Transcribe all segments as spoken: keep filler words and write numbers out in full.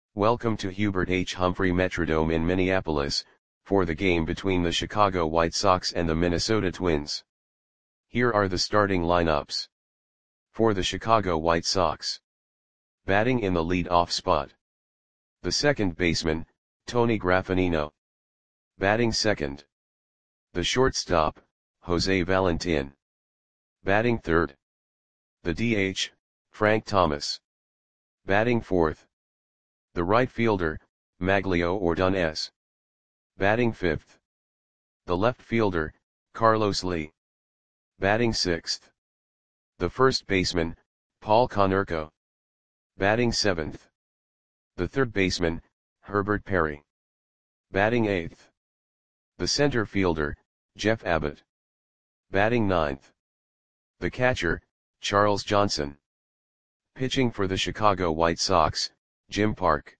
Welcome to Hubert H. Humphrey Metrodome in Minneapolis, for the game between the Chicago White Sox and the Minnesota Twins. Here are the starting lineups. For the Chicago White Sox. Batting in the lead-off spot. The second baseman, Tony Graffagnino. Batting second. The shortstop, Jose Valentin. Batting third. The D H, Frank Thomas. Batting fourth. The right fielder, Maglio Ordonez. Batting fifth. The left fielder, Carlos Lee. Batting sixth. The first baseman, Paul Konerko. Batting seventh. The third baseman, Herbert Perry. Batting eighth. The center fielder, Jeff Abbott. Batting ninth. The catcher, Charles Johnson. Pitching for the Chicago White Sox, Jim Park.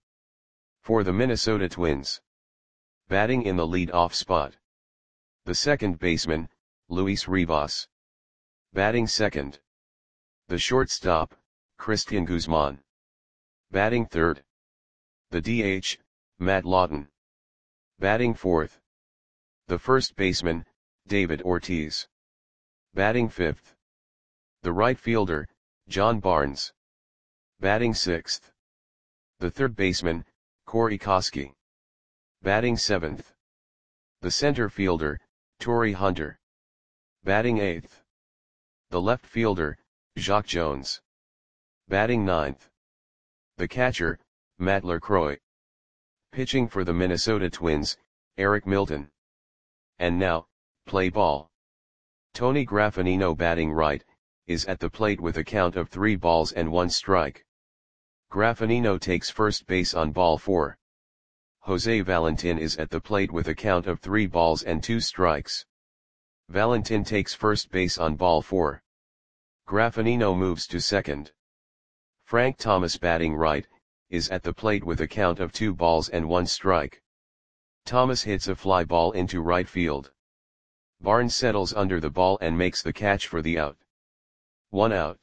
For the Minnesota Twins. Batting in the lead-off spot. The second baseman, Luis Rivas. Batting second. The shortstop, Cristian Guzman. Batting third. The D H, Matt Lawton. Batting fourth. The first baseman, David Ortiz. Batting fifth. The right fielder, John Barnes. Batting sixth. The third baseman, Corey Koskie. Batting seventh. The center fielder, Torii Hunter. Batting eighth. The left fielder, Jacque Jones. Batting ninth. The catcher, Matt LaCroix. Pitching for the Minnesota Twins, Eric Milton. And now, play ball. Tony Graffagnino, batting right, is at the plate with a count of three balls and one strike. Graffagnino takes first base on ball four. Jose Valentin is at the plate with a count of three balls and two strikes. Valentin takes first base on ball four. Graffagnino moves to second. Frank Thomas, batting right, is at the plate with a count of two balls and one strike. Thomas hits a fly ball into right field. Barnes settles under the ball and makes the catch for the out. One out.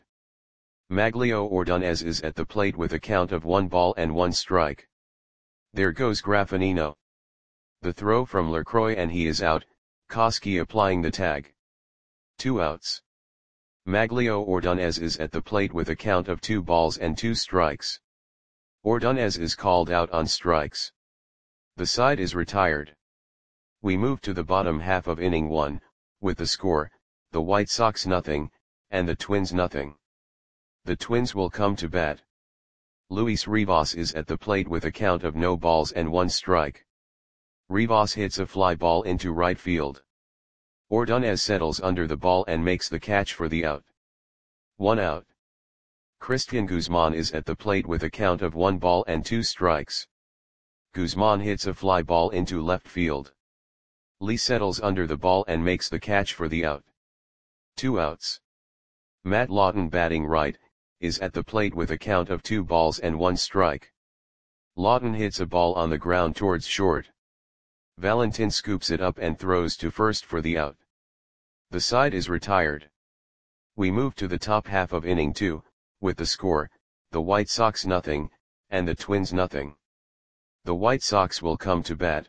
Maglio Ordonez is at the plate with a count of one ball and one strike. There goes Graffagnino. The throw from LaCroix and he is out, Koskie applying the tag. Two outs. Maglio Ordonez is at the plate with a count of two balls and two strikes. Ordonez is called out on strikes. The side is retired. We move to the bottom half of inning one, with the score, the White Sox nothing, and the Twins nothing. The Twins will come to bat. Luis Rivas is at the plate with a count of no balls and one strike. Rivas hits a fly ball into right field. Ordonez settles under the ball and makes the catch for the out. One out. Cristian Guzman is at the plate with a count of one ball and two strikes. Guzman hits a fly ball into left field. Lee settles under the ball and makes the catch for the out. Two outs. Matt Lawton, batting right, is at the plate with a count of two balls and one strike. Lawton hits a ball on the ground towards short. Valentin scoops it up and throws to first for the out. The side is retired. We move to the top half of inning two, with the score, the White Sox nothing, and the Twins nothing. The White Sox will come to bat.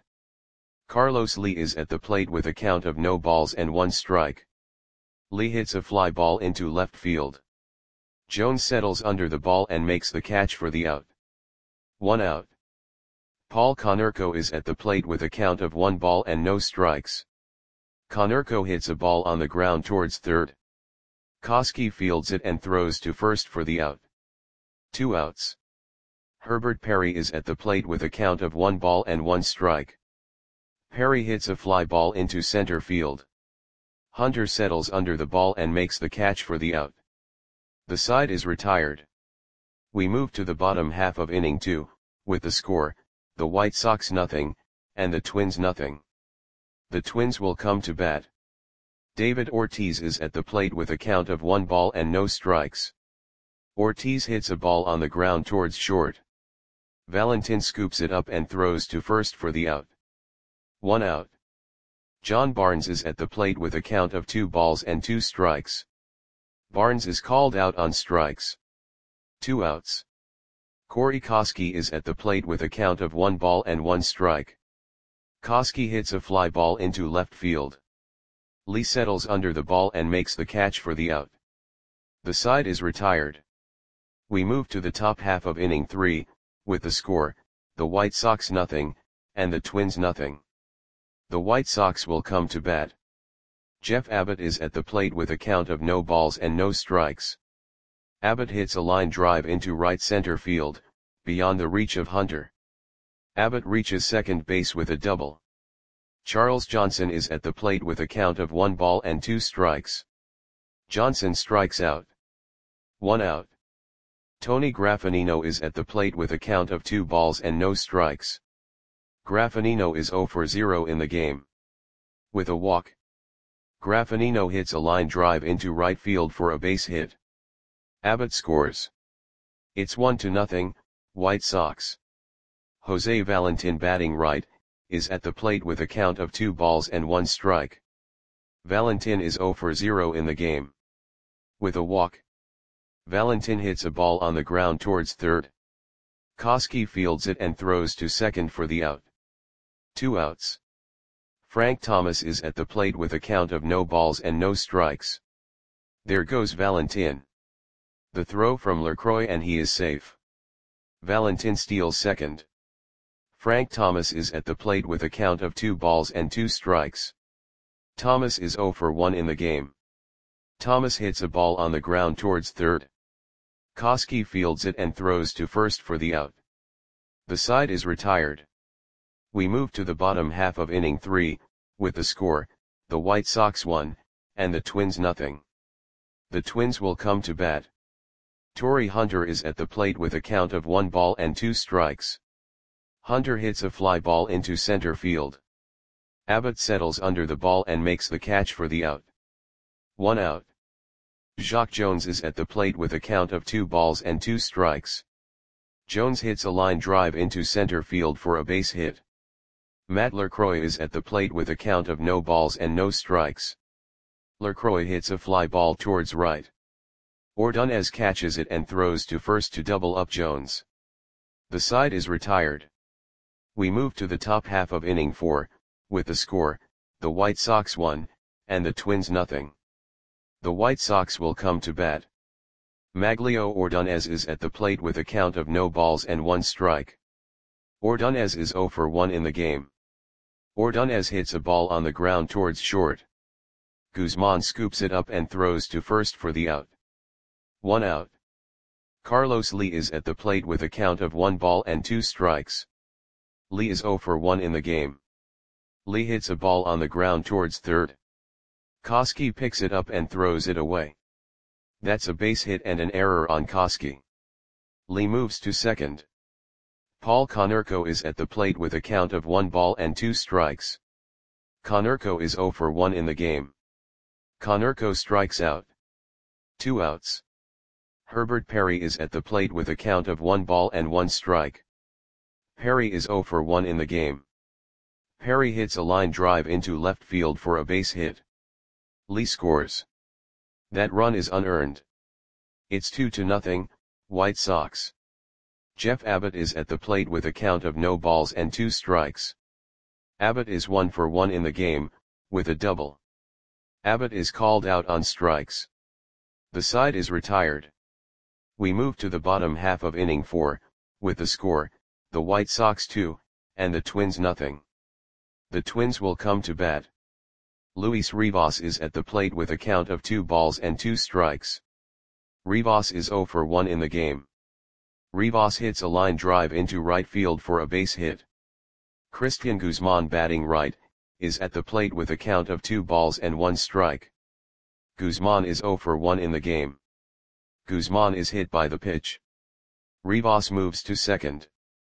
Carlos Lee is at the plate with a count of no balls and one strike. Lee hits a fly ball into left field. Jones settles under the ball and makes the catch for the out. One out. Paul Konerko is at the plate with a count of one ball and no strikes. Konerko hits a ball on the ground towards third. Koskie fields it and throws to first for the out. Two outs. Herbert Perry is at the plate with a count of one ball and one strike. Perry hits a fly ball into center field. Hunter settles under the ball and makes the catch for the out. The side is retired. We move to the bottom half of inning two, with the score, the White Sox nothing, and the Twins nothing. The Twins will come to bat. David Ortiz is at the plate with a count of one ball and no strikes. Ortiz hits a ball on the ground towards short. Valentin scoops it up and throws to first for the out. One out. John Barnes is at the plate with a count of two balls and two strikes. Barnes is called out on strikes. Two outs. Corey Koski is at the plate with a count of one ball and one strike. Koski hits a fly ball into left field. Lee settles under the ball and makes the catch for the out. The side is retired. We move to the top half of inning three, with the score, the White Sox nothing, and the Twins nothing. The White Sox will come to bat. Jeff Abbott is at the plate with a count of no balls and no strikes. Abbott hits a line drive into right center field, beyond the reach of Hunter. Abbott reaches second base with a double. Charles Johnson is at the plate with a count of one ball and two strikes. Johnson strikes out. One out. Tony Graffanino is at the plate with a count of two balls and no strikes. Graffanino is zero for zero in the game. With a walk, Graffanino hits a line drive into right field for a base hit. Abbott scores. It's one to nothing, White Sox. Jose Valentin, batting right, is at the plate with a count of two balls and one strike. Valentin is zero for zero in the game. With a walk, Valentin hits a ball on the ground towards third. Koski fields it and throws to second for the out. Two outs. Frank Thomas is at the plate with a count of no balls and no strikes. There goes Valentin. The throw from LaCroix and he is safe. Valentin steals second. Frank Thomas is at the plate with a count of two balls and two strikes. Thomas is zero for one in the game. Thomas hits a ball on the ground towards third. Koski fields it and throws to first for the out. The side is retired. We move to the bottom half of inning three, with the score, the White Sox one, and the Twins nothing. The Twins will come to bat. Torrey Hunter is at the plate with a count of one ball and two strikes. Hunter hits a fly ball into center field. Abbott settles under the ball and makes the catch for the out. One out. Jacque Jones is at the plate with a count of two balls and two strikes. Jones hits a line drive into center field for a base hit. Matt LaCroix is at the plate with a count of no balls and no strikes. LaCroix hits a fly ball towards right. Ordonez catches it and throws to first to double up Jones. The side is retired. We move to the top half of inning four, with the score, the White Sox one, and the Twins nothing. The White Sox will come to bat. Maglio Ordonez is at the plate with a count of no balls and one strike. Ordonez is zero for one in the game. Ordonez hits a ball on the ground towards short. Guzman scoops it up and throws to first for the out. One out. Carlos Lee is at the plate with a count of one ball and two strikes. Lee is zero for one in the game. Lee hits a ball on the ground towards third. Koski picks it up and throws it away. That's a base hit and an error on Koski. Lee moves to second. Paul Konerko is at the plate with a count of one ball and two strikes. Konerko is zero for one in the game. Konerko strikes out. Two outs. Herbert Perry is at the plate with a count of one ball and one strike. Perry is zero for one in the game. Perry hits a line drive into left field for a base hit. Lee scores. That run is unearned. It's two to nothing, White Sox. Jeff Abbott is at the plate with a count of no balls and two strikes. Abbott is one for one in the game, with a double. Abbott is called out on strikes. The side is retired. We move to the bottom half of inning four, with the score, the White Sox two, and the Twins nothing. The Twins will come to bat. Luis Rivas is at the plate with a count of two balls and two strikes. Rivas is zero for one in the game. Rivas hits a line drive into right field for a base hit. Christian Guzman, batting right, is at the plate with a count of two balls and one strike. Guzman is zero for one in the game. Guzman is hit by the pitch. Rivas moves to second.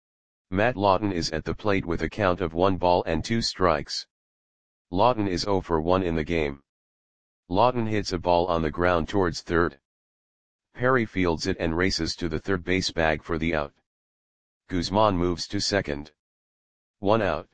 Matt Lawton is at the plate with a count of one ball and two strikes. Lawton is zero for one in the game. Lawton hits a ball on the ground towards third. Perry fields it and races to the third base bag for the out. Guzman moves to second. One out.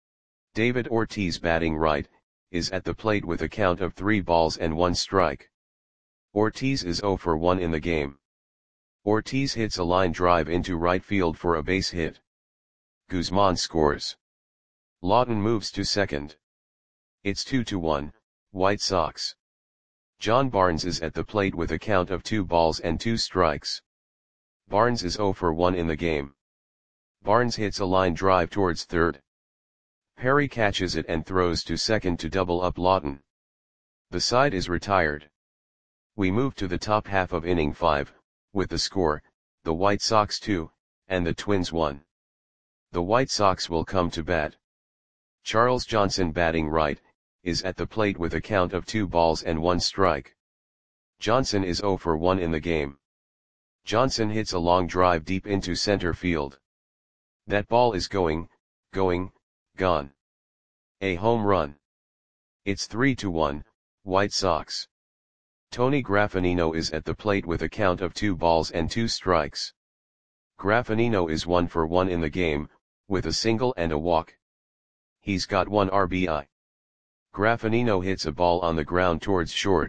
David Ortiz, batting right, is at the plate with a count of three balls and one strike. Ortiz is zero for one in the game. Ortiz hits a line drive into right field for a base hit. Guzman scores. Lawton moves to second. It's two to one, White Sox. John Barnes is at the plate with a count of two balls and two strikes. Barnes is zero for one in the game. Barnes hits a line drive towards third. Perry catches it and throws to second to double up Lawton. The side is retired. We move to the top half of inning five, with the score, the White Sox two, and the Twins one. The White Sox will come to bat. Charles Johnson, batting right, is at the plate with a count of two balls and one strike. Johnson is zero for one in the game. Johnson hits a long drive deep into center field. That ball is going, going, gone. A home run. It's three to one, White Sox. Tony Graffinino is at the plate with a count of two balls and two strikes. Graffinino is one for one in the game, with a single and a walk. He's got one R B I. Graffinino hits a ball on the ground towards short.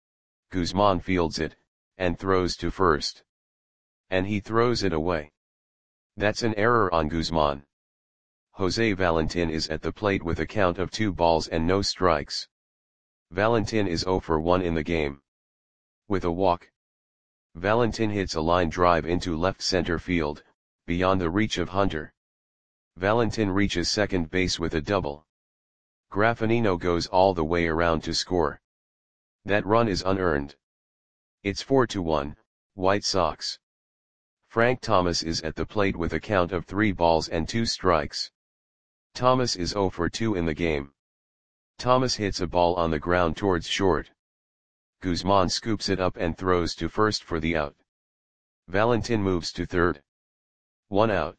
Guzman fields it, and throws to first. And he throws it away. That's an error on Guzman. Jose Valentin is at the plate with a count of two balls and no strikes. Valentin is zero for one in the game. With a walk. Valentin hits a line drive into left center field, beyond the reach of Hunter. Valentin reaches second base with a double. Graffinino goes all the way around to score. That run is unearned. It's four to one, White Sox. Frank Thomas is at the plate with a count of three balls and two strikes. Thomas is zero for two in the game. Thomas hits a ball on the ground towards short. Guzman scoops it up and throws to first for the out. Valentin moves to third. One out.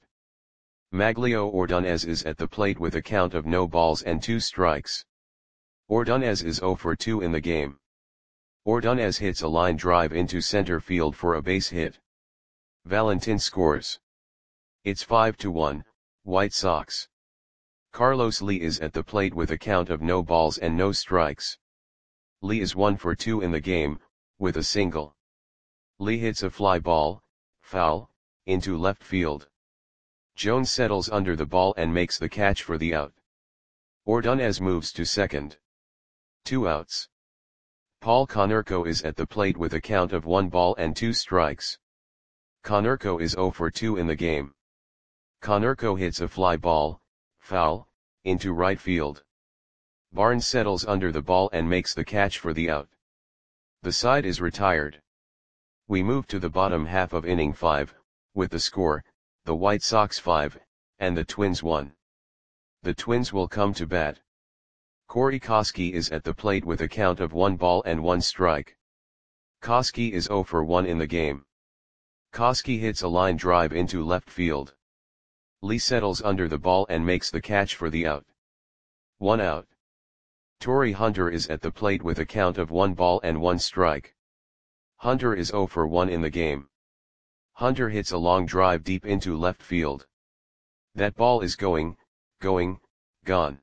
Maglio Ordonez is at the plate with a count of no balls and two strikes. Ordonez is zero for two in the game. Ordonez hits a line drive into center field for a base hit. Valentin scores. It's five to one, White Sox. Carlos Lee is at the plate with a count of no balls and no strikes. Lee is one for two in the game, with a single. Lee hits a fly ball, foul, into left field. Jones settles under the ball and makes the catch for the out. Ordonez moves to second. Two outs. Paul Konerko is at the plate with a count of one ball and two strikes. Konerko is zero for two in the game. Konerko hits a fly ball, foul, into right field. Barnes settles under the ball and makes the catch for the out. The side is retired. We move to the bottom half of inning five, with the score, the White Sox five, and the Twins one. The Twins will come to bat. Corey Koskie is at the plate with a count of one ball and one strike. Koskie is zero for one in the game. Koskie hits a line drive into left field. Lee settles under the ball and makes the catch for the out. One out. Torrey Hunter is at the plate with a count of one ball and one strike. Hunter is zero for one in the game. Hunter hits a long drive deep into left field. That ball is going, going, gone.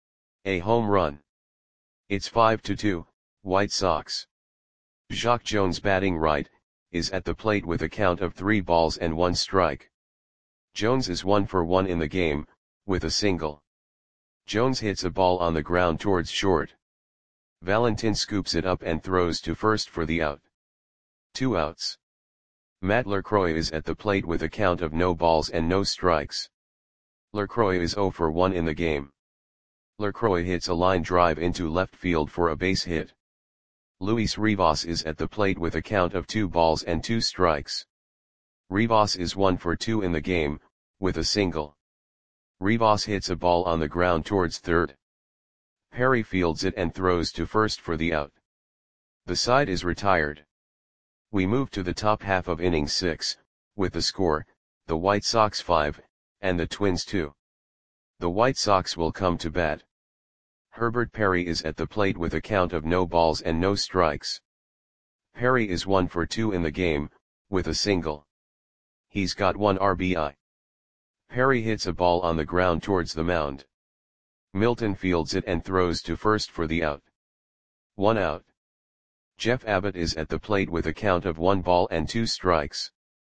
A home run. It's five to two, White Sox. Jacque Jones, batting right, is at the plate with a count of three balls and one strike. Jones is one for one in the game, with a single. Jones hits a ball on the ground towards short. Valentin scoops it up and throws to first for the out. Two outs. Matt LaCroix is at the plate with a count of no balls and no strikes. LaCroix is zero for one in the game. LaCroix hits a line drive into left field for a base hit. Luis Rivas is at the plate with a count of two balls and two strikes. Rivas is one for two in the game, with a single. Rivas hits a ball on the ground towards third. Perry fields it and throws to first for the out. The side is retired. We move to the top half of inning six, with the score, the White Sox five, and the Twins two. The White Sox will come to bat. Herbert Perry is at the plate with a count of no balls and no strikes. Perry is one for two in the game, with a single. He's got one R B I. Perry hits a ball on the ground towards the mound. Milton fields it and throws to first for the out. One out. Jeff Abbott is at the plate with a count of one ball and two strikes.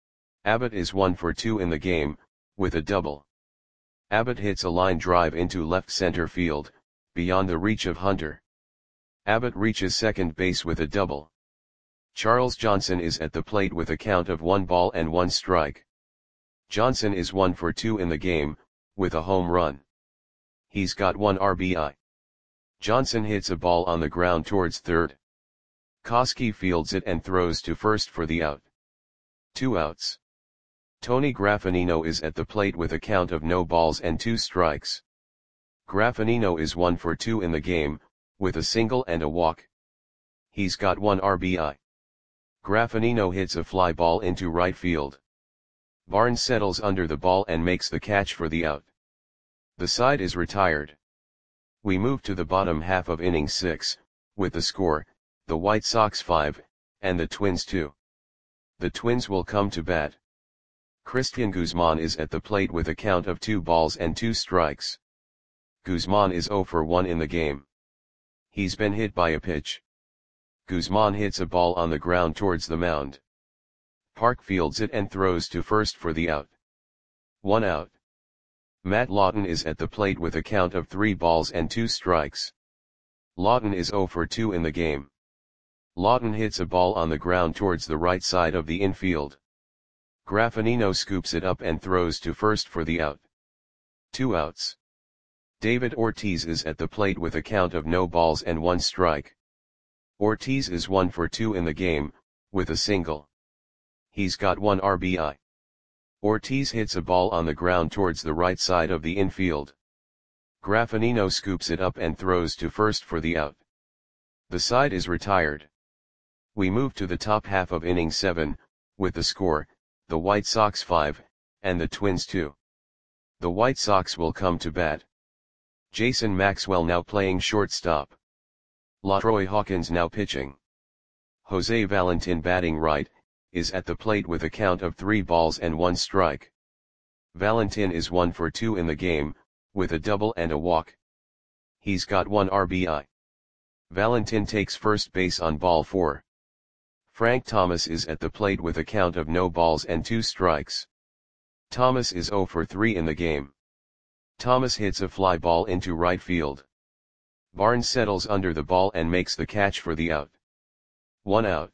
Abbott is one for two in the game, with a double. Abbott hits a line drive into left center field, beyond the reach of Hunter. Abbott reaches second base with a double. Charles Johnson is at the plate with a count of one ball and one strike. Johnson is one for two in the game, with a home run. He's got one R B I. Johnson hits a ball on the ground towards third. Koski fields it and throws to first for the out. Two outs. Tony Graffinino is at the plate with a count of no balls and two strikes. Graffinino is one for two in the game, with a single and a walk. He's got one R B I. Graffinino hits a fly ball into right field. Barnes settles under the ball and makes the catch for the out. The side is retired. We move to the bottom half of inning six, with the score, the White Sox five, and the Twins two. The Twins will come to bat. Christian Guzman is at the plate with a count of two balls and two strikes. Guzman is zero for one in the game. He's been hit by a pitch. Guzman hits a ball on the ground towards the mound. Park fields it and throws to first for the out. One out. Matt Lawton is at the plate with a count of three balls and two strikes. Lawton is zero for two in the game. Lawton hits a ball on the ground towards the right side of the infield. Graffinino scoops it up and throws to first for the out. Two outs. David Ortiz is at the plate with a count of no balls and one strike. Ortiz is one for two in the game, with a single. He's got one R B I. Ortiz hits a ball on the ground towards the right side of the infield. Graffinino scoops it up and throws to first for the out. The side is retired. We move to the top half of inning seven, with the score, the White Sox five, and the Twins two. The White Sox will come to bat. Jason Maxwell now playing shortstop. LaTroy Hawkins now pitching. Jose Valentin batting right, is at the plate with a count of three balls and one strike. Valentin is one for two in the game, with a double and a walk. He's got one R B I. Valentin takes first base on ball four. Frank Thomas is at the plate with a count of no balls and two strikes. Thomas is zero for three in the game. Thomas hits a fly ball into right field. Barnes settles under the ball and makes the catch for the out. One out.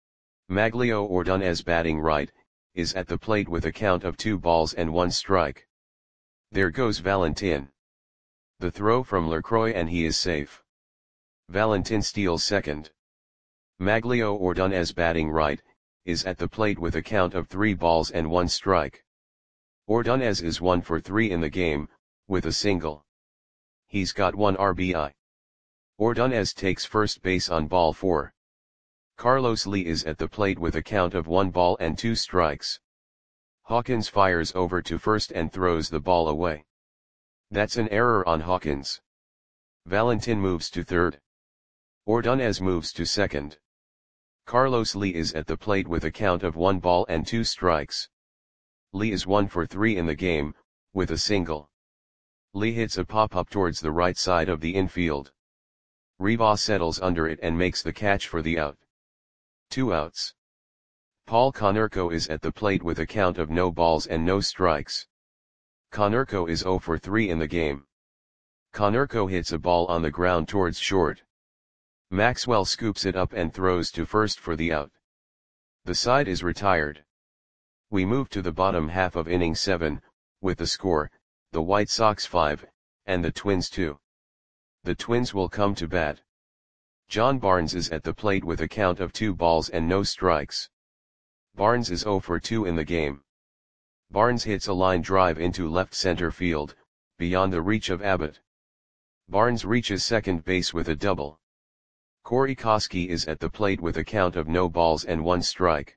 Maglio Ordonez batting right, is at the plate with a count of two balls and one strike. There goes Valentin. The throw from LaCroix and he is safe. Valentin steals second. Maglio Ordonez batting right, is at the plate with a count of three balls and one strike. Ordonez is one for three in the game, with a single. He's got one R B I. Ordonez takes first base on ball four. Carlos Lee is at the plate with a count of one ball and two strikes. Hawkins fires over to first and throws the ball away. That's an error on Hawkins. Valentin moves to third. Ordonez moves to second. Carlos Lee is at the plate with a count of one ball and two strikes. Lee is one for three in the game, with a single. Lee hits a pop-up towards the right side of the infield. Rivas settles under it and makes the catch for the out. Two outs. Paul Konerko is at the plate with a count of no balls and no strikes. Konerko is zero for three in the game. Konerko hits a ball on the ground towards short. Maxwell scoops it up and throws to first for the out. The side is retired. We move to the bottom half of inning seven, with the score, the White Sox five, and the Twins two. The Twins will come to bat. John Barnes is at the plate with a count of two balls and no strikes. Barnes is zero for two in the game. Barnes hits a line drive into left center field, beyond the reach of Abbott. Barnes reaches second base with a double. Corey Koski is at the plate with a count of no balls and one strike.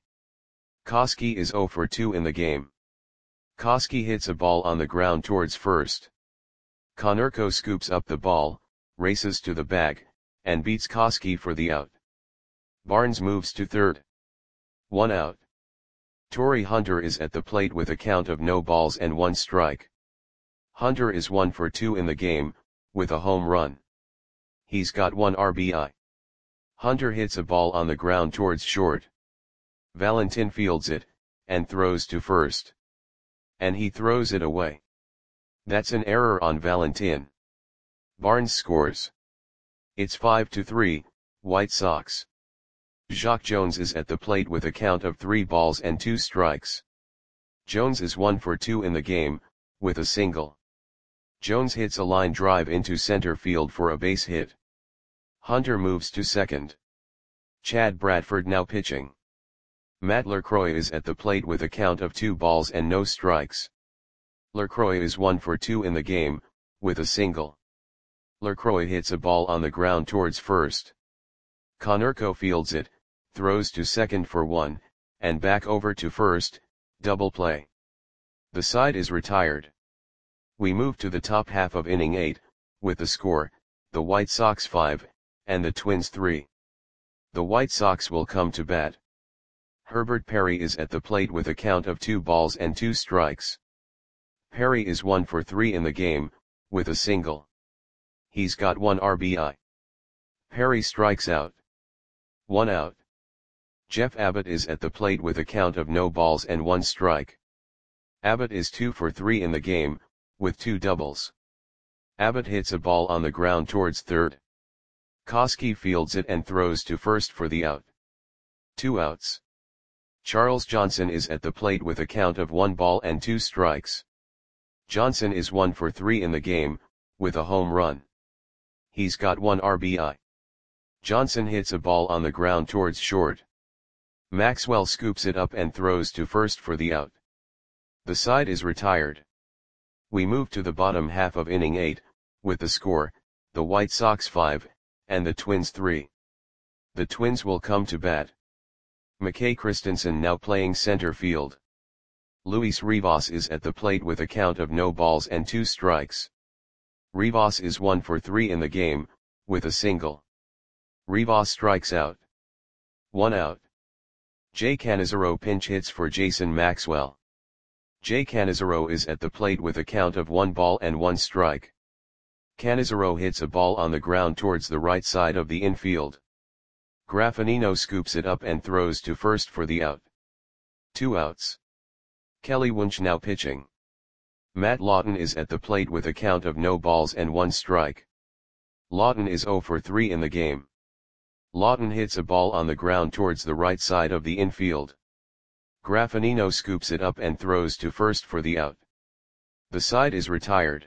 Koski is zero for two in the game. Koski hits a ball on the ground towards first. Konerko scoops up the ball, races to the bag, and beats Koski for the out. Barnes moves to third. One out. Torrey Hunter is at the plate with a count of no balls and one strike. Hunter is one for two in the game, with a home run. He's got one R B I. Hunter hits a ball on the ground towards short. Valentin fields it, and throws to first. And he throws it away. That's an error on Valentin. Barnes scores. It's five to three, White Sox. Jacque Jones is at the plate with a count of three balls and two strikes. Jones is one for two in the game, with a single. Jones hits a line drive into center field for a base hit. Hunter moves to second. Chad Bradford now pitching. Matt LaCroix is at the plate with a count of two balls and no strikes. LaCroix is one for two in the game, with a single. LaCroix hits a ball on the ground towards first. Konerko fields it, throws to second for one, and back over to first, double play. The side is retired. We move to the top half of inning eight, with the score, the White Sox five, and the Twins three. The White Sox will come to bat. Herbert Perry is at the plate with a count of two balls and two strikes. Perry is one for three in the game, with a single. He's got one R B I. Perry strikes out. One out. Jeff Abbott is at the plate with a count of no balls and one strike. Abbott is two for three in the game, with two doubles. Abbott hits a ball on the ground towards third. Koski fields it and throws to first for the out. Two outs. Charles Johnson is at the plate with a count of one ball and two strikes. Johnson is one for three in the game, with a home run. He's got one R B I. Johnson hits a ball on the ground towards short. Maxwell scoops it up and throws to first for the out. The side is retired. We move to the bottom half of inning eight, with the score, the White Sox five, and the Twins three. The Twins will come to bat. McKay Christensen now playing center field. Luis Rivas is at the plate with a count of no balls and two strikes. Rivas is one for three in the game, with a single. Rivas strikes out. One out. Jay Canizaro pinch hits for Jason Maxwell. Jay Canizaro is at the plate with a count of one ball and one strike. Canizaro hits a ball on the ground towards the right side of the infield. Graffinino scoops it up and throws to first for the out. Two outs. Kelly Wunsch now pitching. Matt Lawton is at the plate with a count of no balls and one strike. Lawton is zero for three in the game. Lawton hits a ball on the ground towards the right side of the infield. Graffinino scoops it up and throws to first for the out. The side is retired.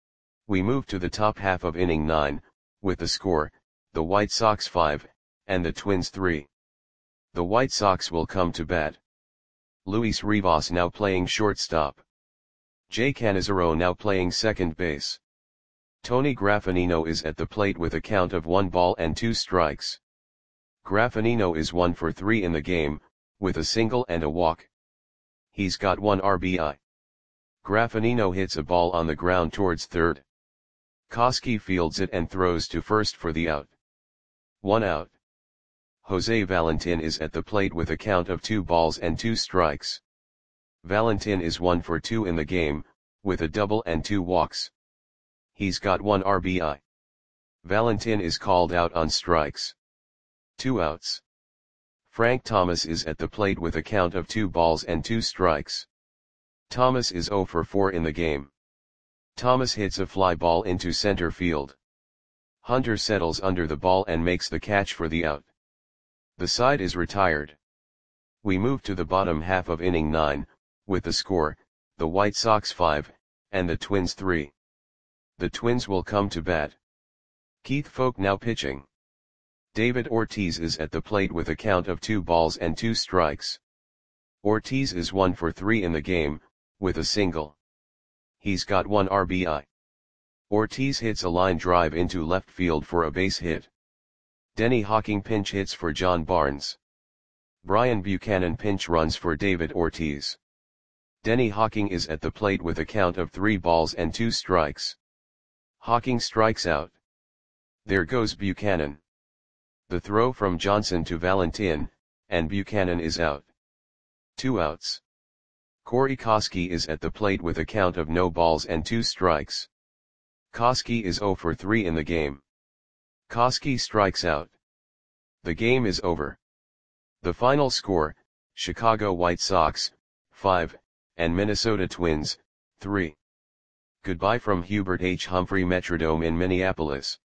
We move to the top half of inning nine, with the score, the White Sox five, and the Twins three. The White Sox will come to bat. Luis Rivas now playing shortstop. Jay Canizaro now playing second base. Tony Graffinino is at the plate with a count of one ball and two strikes. Graffinino is one for three in the game, with a single and a walk. He's got one R B I. Graffinino hits a ball on the ground towards third. Koski fields it and throws to first for the out. One out. Jose Valentin is at the plate with a count of two balls and two strikes. Valentin is one for two in the game, with a double and two walks. He's got one R B I. Valentin is called out on strikes. Two outs. Frank Thomas is at the plate with a count of two balls and two strikes. Thomas is zero for four in the game. Thomas hits a fly ball into center field. Hunter settles under the ball and makes the catch for the out. The side is retired. We move to the bottom half of inning nine, with the score, the White Sox five, and the Twins three. The Twins will come to bat. Keith Foulke now pitching. David Ortiz is at the plate with a count of two balls and two strikes. Ortiz is one for three in the game, with a single. He's got one R B I. Ortiz hits a line drive into left field for a base hit. Denny Hawking pinch hits for John Barnes. Brian Buchanan pinch runs for David Ortiz. Denny Hawking is at the plate with a count of three balls and two strikes. Hawking strikes out. There goes Buchanan. The throw from Johnson to Valentin, and Buchanan is out. Two outs. Corey Koski is at the plate with a count of no balls and two strikes. Koski is zero for three in the game. Koski strikes out. The game is over. The final score, Chicago White Sox, five, and Minnesota Twins, three. Goodbye from Hubert H. Humphrey Metrodome in Minneapolis.